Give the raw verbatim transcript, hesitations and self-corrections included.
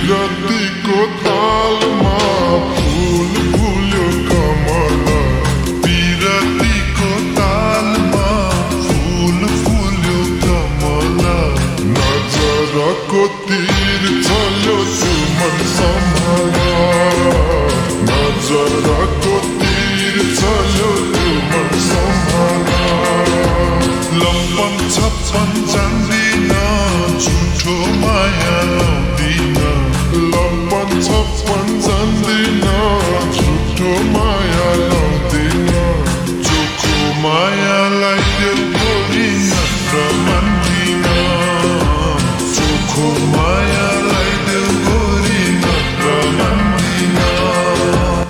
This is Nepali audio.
विरतीको तालमा फूल फुल्यो कमला विरतीको तालमा फूल फुल्यो कमला नजरको तीर चल्यो सुमन सम्हारा नजरको तीर चल्यो सुमन सम्हारा लम्पन छप्पन जान्दिन झुठो माया